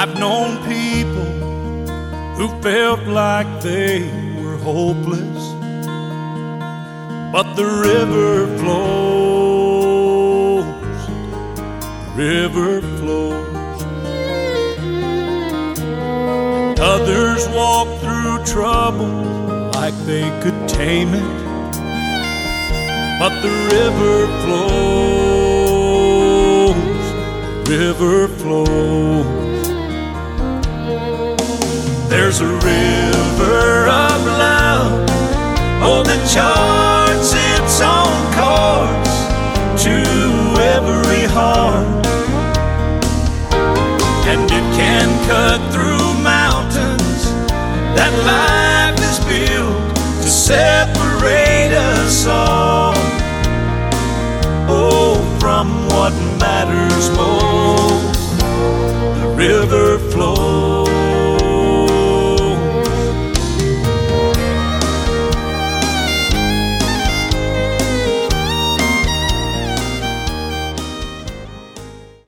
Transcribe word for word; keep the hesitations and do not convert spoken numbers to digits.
I've known people who felt like they were hopeless, but the river flows, the river flows. Others walk through trouble like they could tame it, but the river flows, the river flows. There's a river of love, oh, that charts its own course to every heart, and it can cut through mountains that life is built to separate us all, oh, from what matters most. The river